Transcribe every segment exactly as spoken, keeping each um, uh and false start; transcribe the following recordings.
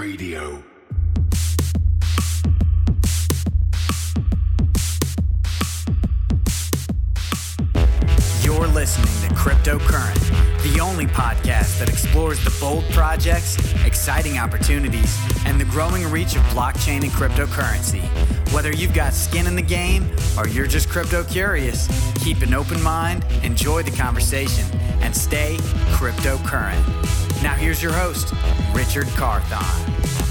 Radio. You're listening to Cryptocurrent, the only podcast that explores the bold projects, exciting opportunities, and the growing reach of blockchain and cryptocurrency. Whether you've got skin in the game or you're just crypto curious, keep an open mind, enjoy the conversation, and stay cryptocurrent. Now here's your host, Richard Carthon.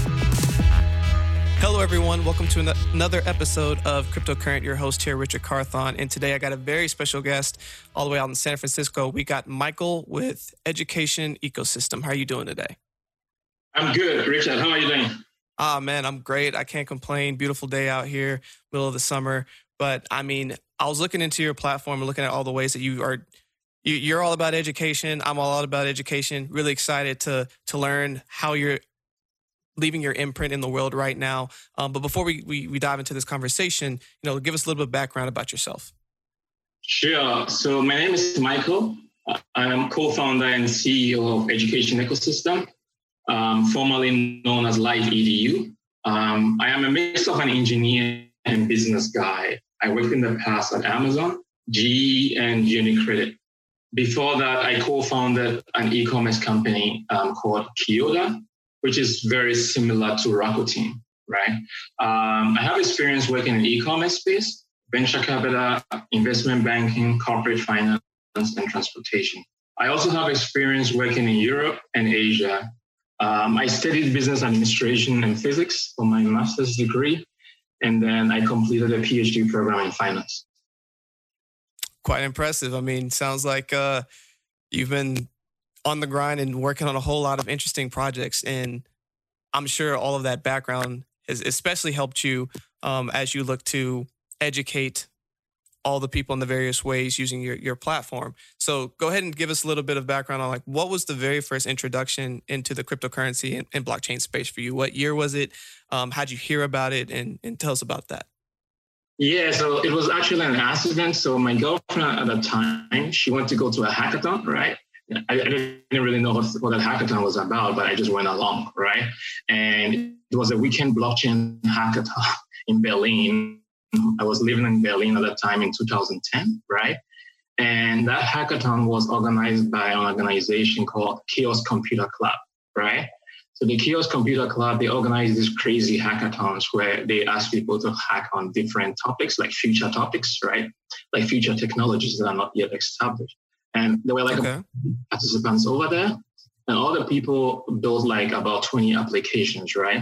Hello, everyone. Welcome to an- another episode of Cryptocurrent. Your host here, Richard Carthon. And today I got a very special guest all the way out in San Francisco. We got Michael with Education Ecosystem. How are you doing today? I'm good, Richard. How are you doing? Ah, man, I'm great. I can't complain. Beautiful day out here, middle of the summer. But I mean, I was looking into your platform and looking at all the ways that you are, you, you're all about education. I'm all about education. Really excited to to learn how you're leaving your imprint in the world right now. Um, but before we, we we dive into this conversation, you know, give us a little bit of background about yourself. Sure. So my name is Michael. I am co-founder and C E O of Education Ecosystem, um, formerly known as Light E D U. Um, I am a mix of an engineer and business guy. I worked in the past at Amazon, G E, and UniCredit. Before that, I co-founded an e-commerce company um, called Kyoda, which is very similar to Rakuten, right? Um, I have experience working in e-commerce space, venture capital, investment banking, corporate finance, and transportation. I also have experience working in Europe and Asia. Um, I studied business administration and physics for my master's degree, and then I completed a PhD program in finance. Quite impressive. I mean, sounds like uh, you've been on the grind and working on a whole lot of interesting projects. And I'm sure all of that background has especially helped you um, as you look to educate all the people in the various ways using your, your platform. So go ahead and give us a little bit of background on like, what was the very first introduction into the cryptocurrency and, and blockchain space for you? What year was it? Um, how'd you hear about it? And, and tell us about that. Yeah, so it was actually an accident. So my girlfriend at the time, she wanted to go to a hackathon, right? I, I didn't really know what, what that hackathon was about, but I just went along, right? And it was a weekend blockchain hackathon in Berlin. I was living in Berlin at that time in two thousand ten, right? And that hackathon was organized by an organization called Chaos Computer Club, right? So the Chaos Computer Club, they organize these crazy hackathons where they ask people to hack on different topics, like future topics, right? Like future technologies that are not yet established. And there were like okay. participants over there, and all the people built like about twenty applications, right?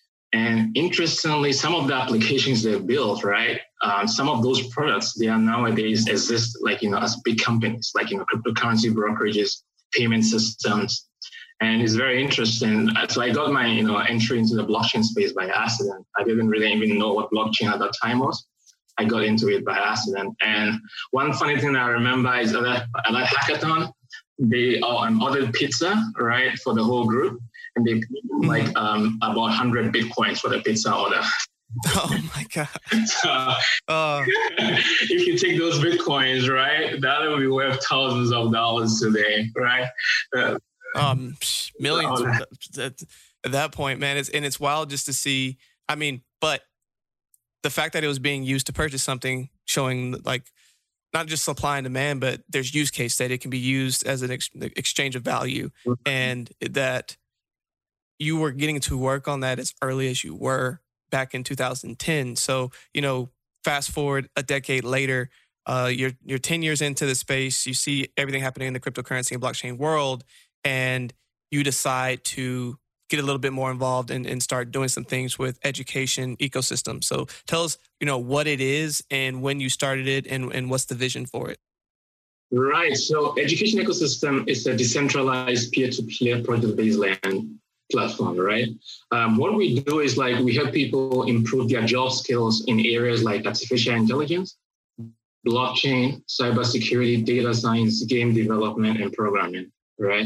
And interestingly, some of the applications they built, right? Um, some of those products, they are nowadays exist like, you know, as big companies, like, you know, cryptocurrency brokerages, payment systems. And it's very interesting. So I got my, you know, entry into the blockchain space by accident. I didn't really even know what blockchain at that time was. I got into it by accident. And one funny thing I remember is at that, at that hackathon, they um, ordered pizza, right, for the whole group. And they paid mm-hmm. like um, about one hundred Bitcoins for the pizza order. Oh, my God. So, uh. if you take those Bitcoins, right, that will be worth thousands of dollars today, right? Uh, um, millions so, at, at that point, man. It's, and it's wild just to see. I mean, but the fact that it was being used to purchase something, showing like not just supply and demand, but there's use case that it can be used as an ex- exchange of value, mm-hmm. and that you were getting to work on that as early as you were back in two thousand ten. So, you know, fast forward a decade later, uh, you're you're ten years into the space. You see everything happening in the cryptocurrency and blockchain world, and you decide to get a little bit more involved and, and start doing some things with education ecosystem. So tell us, you know, what it is and when you started it and, and what's the vision for it. Right. So education ecosystem is a decentralized peer-to-peer project-based land platform, right? Um, what we do is like we help people improve their job skills in areas like artificial intelligence, blockchain, cybersecurity, data science, game development, and programming, right?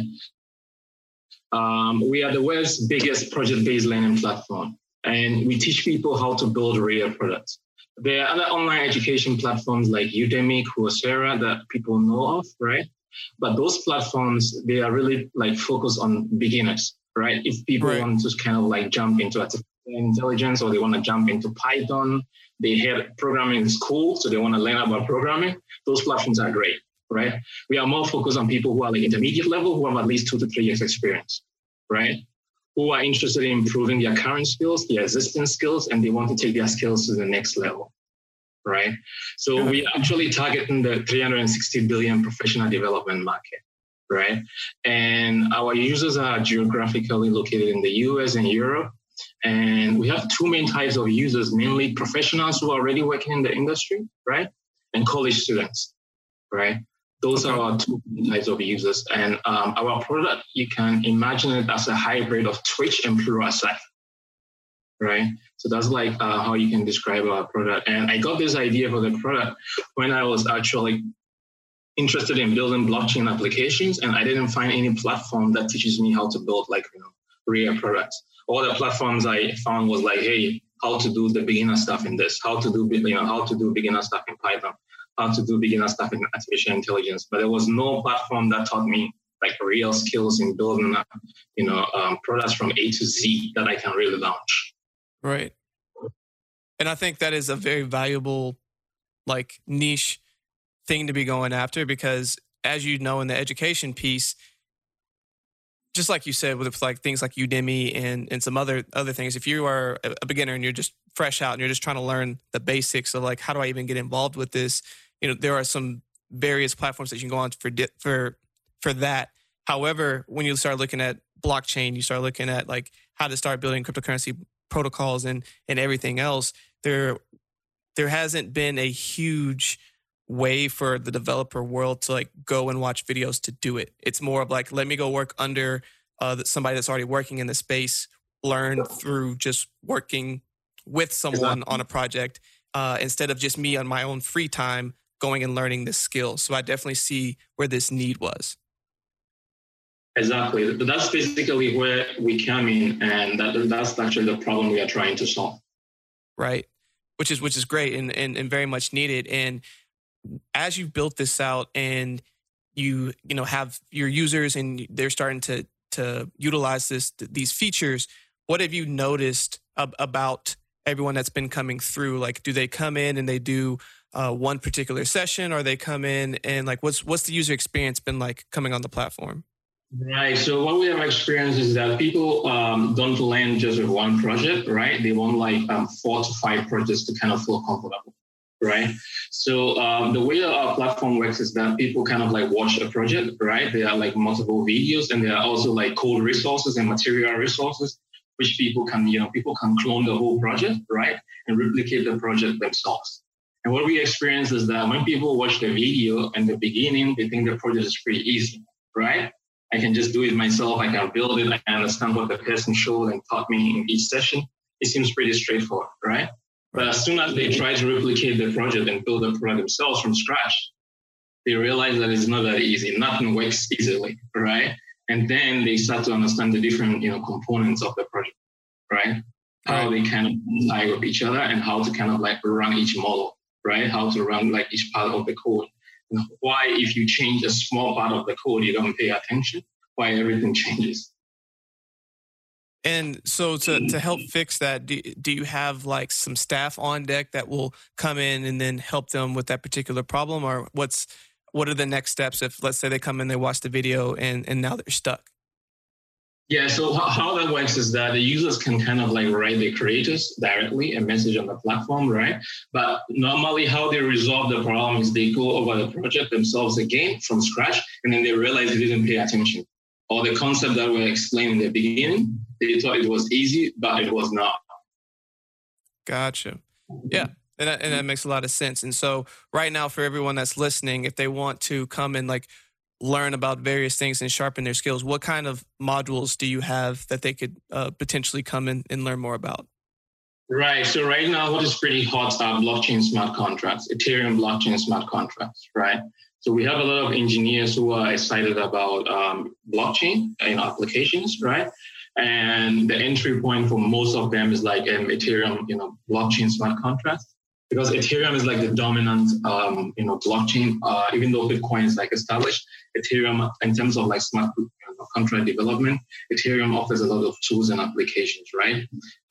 Um, we are the world's biggest project-based learning platform, and we teach people how to build real products. There are other online education platforms like Udemy, Coursera that people know of, right? But those platforms, they are really like focused on beginners. right? If people right. want to kind of like jump into artificial intelligence or they want to jump into Python, they had programming in school, so they want to learn about programming, those platforms are great, right? We are more focused on people who are like intermediate level, who have at least two to three years experience, right? Who are interested in improving their current skills, their existing skills, and they want to take their skills to the next level, right? So yeah. we are actually targeting the three hundred sixty billion professional development market, right? And our users are geographically located in the U S and Europe. And we have two main types of users, mainly professionals who are already working in the industry, right? And college students, right? Those okay. are our two types of users. And um, our product, you can imagine it as a hybrid of Twitch and Pluralsight, right? So that's like uh, how you can describe our product. And I got this idea for the product when I was actually interested in building blockchain applications, and I didn't find any platform that teaches me how to build like, you know, real products. All the platforms I found was like, hey, how to do the beginner stuff in this, how to do, you know, how to do beginner stuff in Python, how to do beginner stuff in artificial intelligence. But there was no platform that taught me like real skills in building, you know, um, products from A to Z that I can really launch. Right. And I think that is a very valuable, like niche thing to be going after, because as you know, in the education piece, just like you said, with like things like Udemy and, and some other other things, if you are a beginner and you're just fresh out and you're just trying to learn the basics of like, how do I even get involved with this? You know, there are some various platforms that you can go on for for for that. However, when you start looking at blockchain, you start looking at like how to start building cryptocurrency protocols and and everything else. There there hasn't been a huge way for the developer world to like go and watch videos to do it. It's more of like, let me go work under uh, somebody that's already working in the space, learn through just working with someone exactly. on a project uh, instead of just me on my own free time going and learning this skill. So I definitely see where this need was. Exactly. That's basically where we come in, and that, that's actually the problem we are trying to solve. Right. Which is which is great and, and, and very much needed. And as you've built this out and you you know have your users and they're starting to to utilize this these features, what have you noticed ab- about everyone that's been coming through? Like, do they come in and they do uh, one particular session, or they come in and like what's what's the user experience been like coming on the platform? Right. So what we have experienced is that people um, don't land just with one project, right? They want like um, four to five projects to kind of feel comfortable. Right. So um, the way our platform works is that people kind of like watch a project, right? There are like multiple videos, and there are also like code resources and material resources, which people can, you know, people can clone the whole project, right? And replicate the project themselves. And what we experience is that when people watch the video in the beginning, they think the project is pretty easy, right? I can just do it myself. I can build it. I can understand what the person showed and taught me in each session. It seems pretty straightforward, right? But as soon as they try to replicate the project and build the product themselves from scratch, they realize that it's not that easy. Nothing works easily, right? And then they start to understand the different, you know, components of the project, right? How they kind of tie with each other and how to kind of like run each model, right? How to run like each part of the code. And why, if you change a small part of the code, you don't pay attention, why everything changes. And so to, to help fix that, do, do you have like some staff on deck that will come in and then help them with that particular problem? Or what's what are the next steps if, let's say, they come in, they watch the video and, and now they're stuck? Yeah, so how that works is that the users can kind of like write the creators directly a message on the platform, right? But normally how they resolve the problem is they go over the project themselves again from scratch, and then they realize they didn't pay attention. Or the concept that we explained in the beginning, they thought it was easy, but it was not. Gotcha. Yeah, and that, and that makes a lot of sense. And so right now, for everyone that's listening, if they want to come and like learn about various things and sharpen their skills, what kind of modules do you have that they could uh, potentially come in and learn more about? Right. So right now, what is pretty hot are blockchain smart contracts, Ethereum blockchain smart contracts, right? So we have a lot of engineers who are excited about um, blockchain you know, applications, right? And the entry point for most of them is like um, Ethereum, you know, blockchain smart contracts, because Ethereum is like the dominant, um, you know, blockchain. Uh, even though Bitcoin is like established, Ethereum, in terms of like smart contract development, Ethereum offers a lot of tools and applications, right?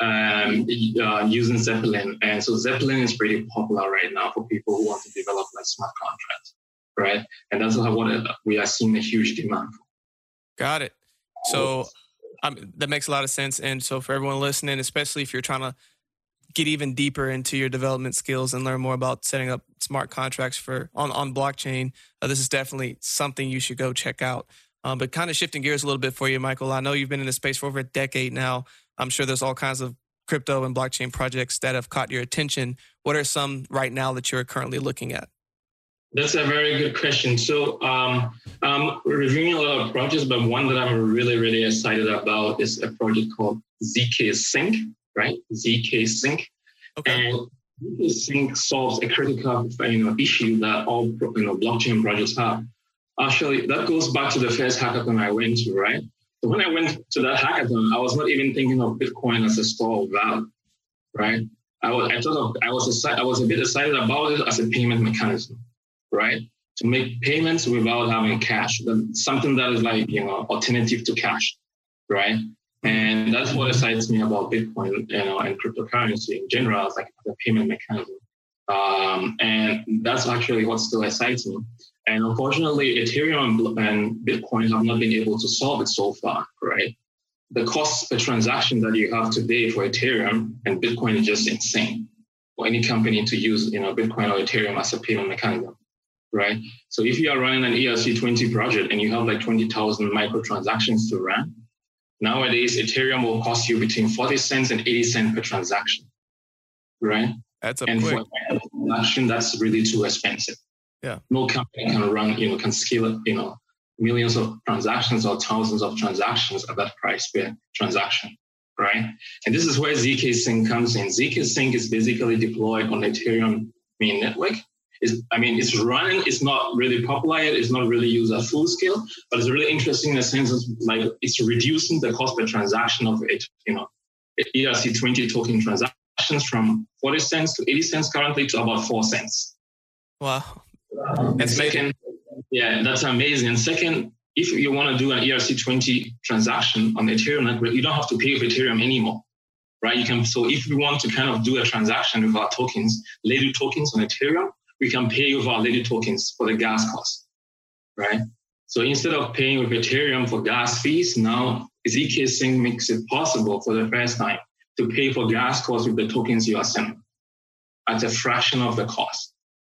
Um, uh, using Zeppelin. And so Zeppelin is pretty popular right now for people who want to develop like smart contracts, right? And that's what we are seeing a huge demand for. Got it. So um, that makes a lot of sense. And so for everyone listening, especially if you're trying to get even deeper into your development skills and learn more about setting up smart contracts for on, on blockchain, uh, this is definitely something you should go check out. Um, but kind of shifting gears a little bit for you, Michael, I know you've been in this space for over a decade now. I'm sure there's all kinds of crypto and blockchain projects that have caught your attention. What are some right now that you're currently looking at? That's a very good question. So um, I'm reviewing a lot of projects, but one that I'm really, really excited about is a project called Z K Sync, right? Z K Sync. Okay. And Z K Sync solves a critical you know, issue that all you know, blockchain projects have. Actually, that goes back to the first hackathon I went to, right? So when I went to that hackathon, I was not even thinking of Bitcoin as a store of value, right? I was, I thought of, I was, I was a bit excited about it as a payment mechanism, right? To make payments without having cash, something that is like, you know, alternative to cash, right? And that's what excites me about Bitcoin, you know, and cryptocurrency in general, as like the payment mechanism. Um, and that's actually what still excites me. And unfortunately, Ethereum and Bitcoin have not been able to solve it so far, right? The cost per transaction that you have today for Ethereum and Bitcoin is just insane for any company to use, you know, Bitcoin or Ethereum as a payment mechanism, right? So if you are running an E R C twenty project and you have like twenty thousand microtransactions to run, nowadays Ethereum will cost you between forty cents and eighty cents per transaction, right? That's a and quick. for a transaction, that's really too expensive. Yeah. No company can run, you know, can scale it, you know, millions of transactions or thousands of transactions at that price per transaction, right? And this is where Z K Sync comes in. Z K Sync is basically deployed on the Ethereum main network. It's, I mean, it's running, it's not really popular yet, it's not really used at full scale, but it's really interesting in the sense of like it's reducing the cost per transaction of it, you know, E R C twenty token transactions from forty cents to eighty cents currently to about four cents. Wow. And second, yeah, that's amazing. And second, if you want to do an E R C twenty transaction on the Ethereum network, you don't have to pay with Ethereum anymore, right? You can. So if we want to kind of do a transaction with our tokens, Lady tokens on Ethereum, we can pay with our Lady tokens for the gas cost, right? So instead of paying with Ethereum for gas fees, now Z K Sync makes it possible for the first time to pay for gas costs with the tokens you are sending at a fraction of the cost.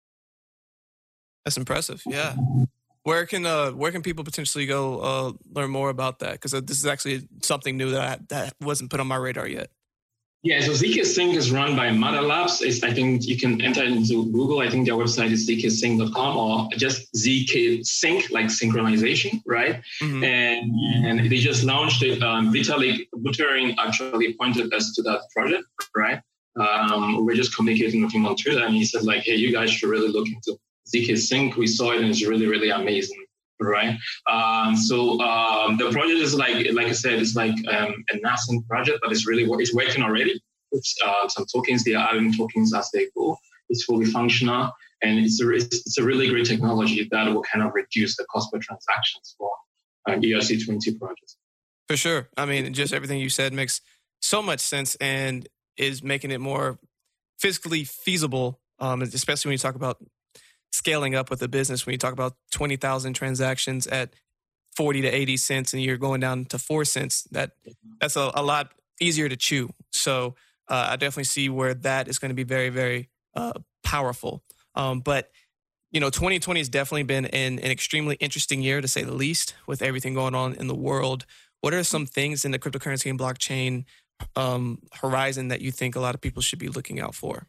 That's impressive. Yeah. Where can uh where can people potentially go uh learn more about that? Because this is actually something new that I, that wasn't put on my radar yet. Yeah, so Z K Sync is run by Matter Labs. It's, I think you can enter into Google. I think their website is z k sync dot com or just Z K Sync, like synchronization, right? Mm-hmm. And, and they just launched it. Um, Vitalik Buterin actually pointed us to that project, right? Um, we we're just communicating with him on Twitter, and he said like, hey, you guys should really look into Z K Sync. We saw it and it's really, really amazing, right? Um, so um, the project is like, like I said, it's like um, a nascent project, but it's really it's working already. It's uh, some tokens. They are adding tokens as they go. It's fully functional, and it's a, it's a really great technology that will kind of reduce the cost per transactions for uh, E R C twenty projects. For sure. I mean, just everything you said makes so much sense and is making it more physically feasible, um, especially when you talk about scaling up with a business. When you talk about twenty thousand transactions at forty to eighty cents and you're going down to four cents, that that's a, a lot easier to chew. So uh, I definitely see where that is going to be very, very uh, powerful. Um, but, you know, twenty twenty has definitely been an, an extremely interesting year, to say the least, with everything going on in the world. What are some things in the cryptocurrency and blockchain um, horizon that you think a lot of people should be looking out for?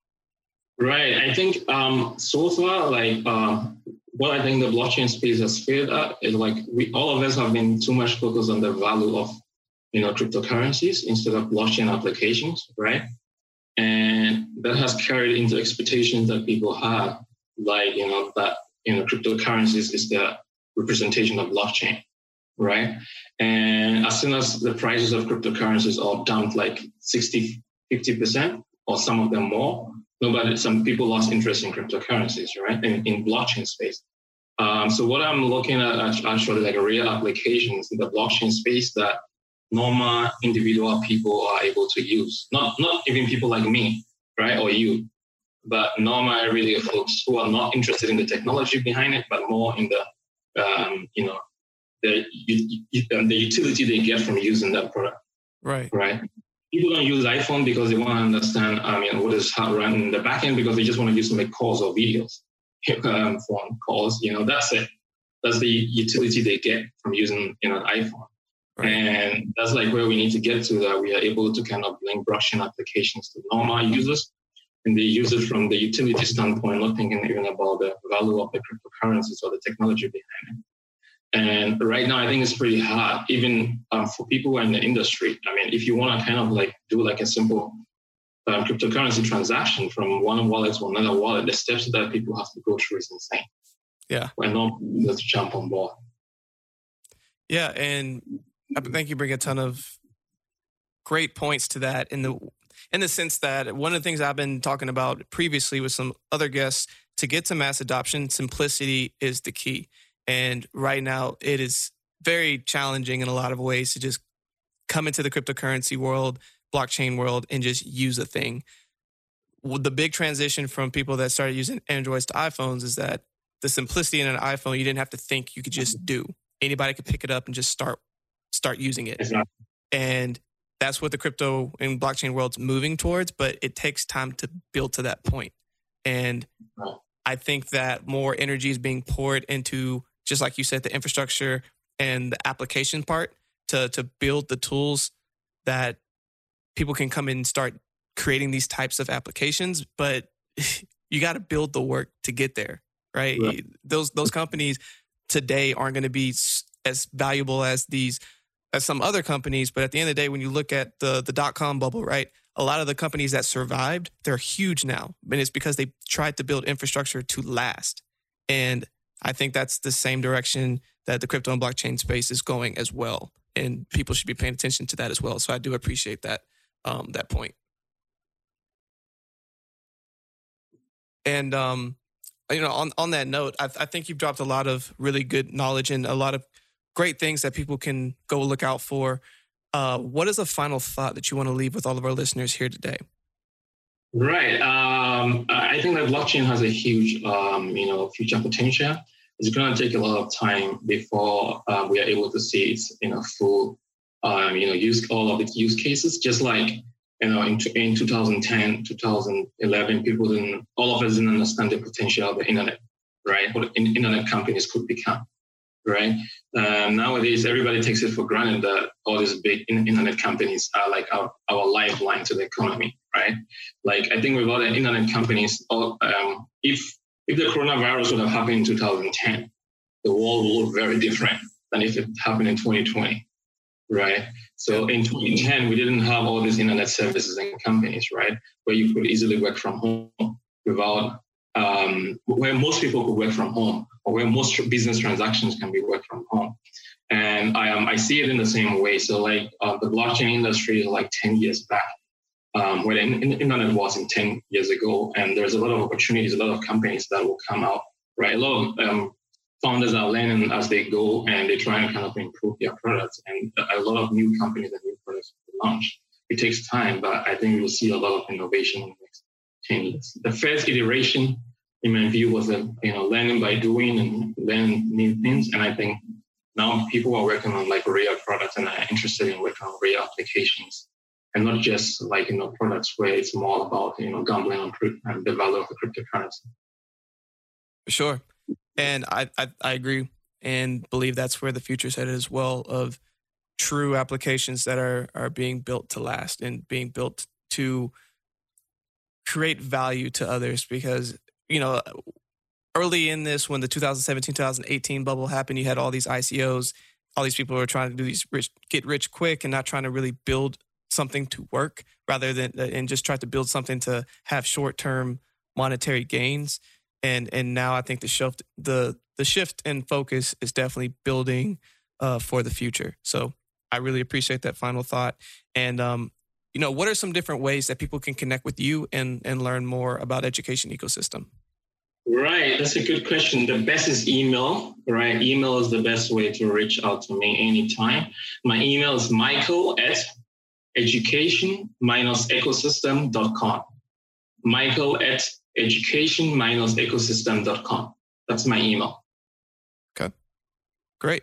Right. I think um, so far, like uh, what I think the blockchain space has failed at is like we all of us have been too much focused on the value of, you know, cryptocurrencies instead of blockchain applications, right? And that has carried into expectations that people have, like, you know, that, you know, cryptocurrencies is the representation of blockchain, right? And as soon as the prices of cryptocurrencies are dumped like sixty, fifty percent or some of them more, nobody, some people lost interest in cryptocurrencies, right? In, in blockchain space. Um, so what I'm looking at actually like a real applications in the blockchain space that normal individual people are able to use. Not not even people like me, right, or you, but normal everyday folks who are not interested in the technology behind it, but more in the um, you know the the utility they get from using that product. Right. Right. People don't use iPhone because they want to understand, I mean, what is how run in the back end because they just want to use to make calls or videos, um, phone calls. You know, that's it. That's the utility they get from using, you know, an iPhone. Right. And that's like where we need to get to, that we are able to kind of link blockchain applications to normal users. And they use it from the utility standpoint, not thinking even about the value of the cryptocurrencies or the technology behind it. And right now, I think it's pretty hard, even um, for people who are in the industry. I mean, if you want to kind of like do like a simple um, cryptocurrency transaction from one wallet to another wallet, the steps that people have to go through is insane. Yeah. We're not just jump on board. Yeah. And I think you bring a ton of great points to that in the, in the sense that one of the things I've been talking about previously with some other guests, to get to mass adoption, simplicity is the key. And right now, it is very challenging in a lot of ways to just come into the cryptocurrency world, blockchain world, and just use a thing. The big transition from people that started using Androids to iPhones is that the simplicity in an iPhone, you didn't have to think, you could just do. Anybody could pick it up and just start start using it. Exactly. And that's what the crypto and blockchain world's moving towards, but it takes time to build to that point. And I think that more energy is being poured into, just like you said, the infrastructure and the application part to to build the tools that people can come in and start creating these types of applications. But you got to build the work to get there, right? right? Those those companies today aren't going to be as valuable as these as some other companies. But at the end of the day, when you look at the the dot-com bubble, right? A lot of the companies that survived, they're huge now. And it's because they tried to build infrastructure to last. And I think that's the same direction that the crypto and blockchain space is going as well. And people should be paying attention to that as well. So I do appreciate that, um, that point. And, um, you know, on, on that note, I, I think you've dropped a lot of really good knowledge and a lot of great things that people can go look out for. Uh, what is a final thought that you want to leave with all of our listeners here today? Right. Um, I think that blockchain has a huge, um, you know, future potential. It's going to take a lot of time before uh, we are able to see its, you know, full, um, you know, use all of its use cases. Just like, you know, in, in two thousand ten, two thousand eleven, people didn't, all of us didn't understand the potential of the internet, right? What internet companies could become, right? Um, nowadays, everybody takes it for granted that all these big internet companies are like our, our lifeline to the economy, right? Like, I think without the internet companies, all, um, if if the coronavirus would have happened in two thousand ten, the world would look very different than if it happened in twenty twenty, right? So in twenty ten, we didn't have all these internet services and companies, right? Where you could easily work from home without, um, where most people could work from home, or where most business transactions can be worked from home. And I um, I see it in the same way. So like uh, the blockchain industry is like ten years back, um, where the internet was in ten years ago. And there's a lot of opportunities, a lot of companies that will come out, right? A lot of um, founders are learning as they go, and they're trying to kind of improve their products. And a lot of new companies and new products will launch. It takes time, but I think we'll see a lot of innovation in the next ten years. The first iteration, in my view, was a, you know, learning by doing and learning new things. And I think now people are working on like real products and are interested in working on real applications, and not just like, you know, products where it's more about, you know, gambling on and the value of the cryptocurrency. Sure. And I, I, I agree and believe that's where the future's headed as well, of true applications that are, are being built to last and being built to create value to others. Because, you know, early in this, when the two thousand seventeen, two thousand eighteen bubble happened, you had all these I C Os, all these people who were trying to do these rich, get rich quick and not trying to really build something to work, rather than, and just try to build something to have short-term monetary gains. And and now I think the shift the the shift in focus is definitely building uh, for the future. So I really appreciate that final thought. And um, you know, what are some different ways that people can connect with you and and learn more about education ecosystem? Right, that's a good question. The best is email, right? Email is the best way to reach out to me anytime. My email is michael at education dash ecosystem dot com. Michael at education dash ecosystem dot com. That's my email. Okay, great.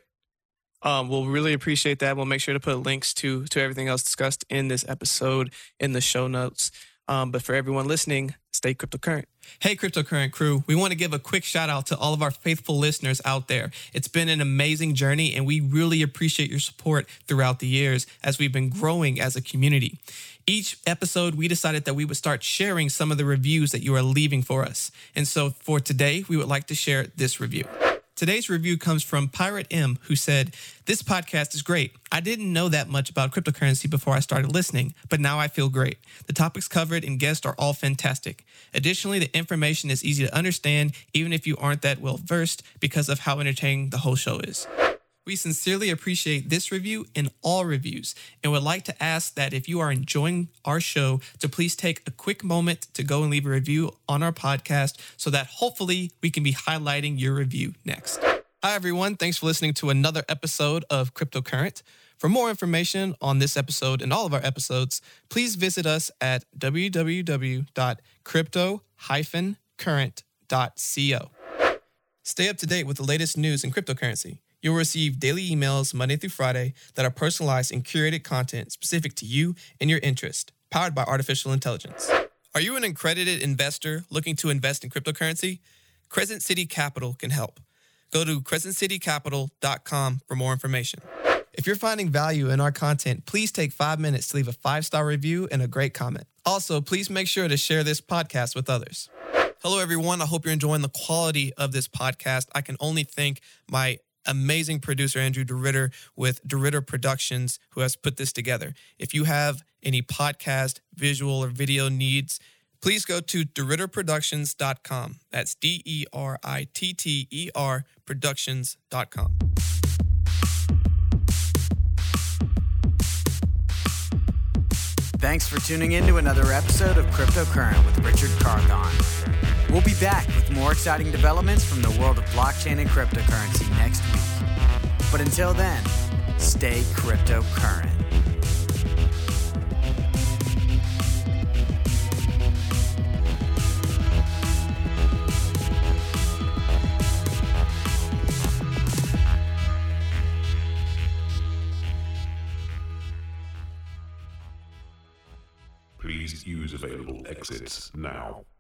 Um, we'll really appreciate that. We'll make sure to put links to to everything else discussed in this episode in the show notes. Um, but for everyone listening, stay cryptocurrent. Hey, Cryptocurrent crew, we want to give a quick shout out to all of our faithful listeners out there. It's been an amazing journey, and we really appreciate your support throughout the years as we've been growing as a community. Each episode, we decided that we would start sharing some of the reviews that you are leaving for us. And so for today, we would like to share this review. Today's review comes from Pirate M, who said, "This podcast is great. I didn't know that much about cryptocurrency before I started listening, but now I feel great. The topics covered and guests are all fantastic. Additionally, the information is easy to understand, even if you aren't that well versed, because of how entertaining the whole show is." We sincerely appreciate this review and all reviews, and would like to ask that if you are enjoying our show, to please take a quick moment to go and leave a review on our podcast so that hopefully we can be highlighting your review next. Hi, everyone. Thanks for listening to another episode of Cryptocurrent. For more information on this episode and all of our episodes, please visit us at w w w dot crypto dash current dot co. Stay up to date with the latest news in cryptocurrency. You'll receive daily emails Monday through Friday that are personalized and curated content specific to you and your interest, powered by artificial intelligence. Are you an accredited investor looking to invest in cryptocurrency? Crescent City Capital can help. Go to crescent city capital dot com for more information. If you're finding value in our content, please take five minutes to leave a five-star review and a great comment. Also, please make sure to share this podcast with others. Hello, everyone. I hope you're enjoying the quality of this podcast. I can only thank my amazing producer, Andrew DeRitter, with DeRitter Productions, who has put this together. If you have any podcast, visual, or video needs, please go to de ritter productions dot com. That's D E R I T T E R productions dot com. Thanks for tuning in to another episode of Cryptocurrent with Richard Carthon. We'll be back with more exciting developments from the world of blockchain and cryptocurrency next week. But until then, stay cryptocurrent. Please use available exits now.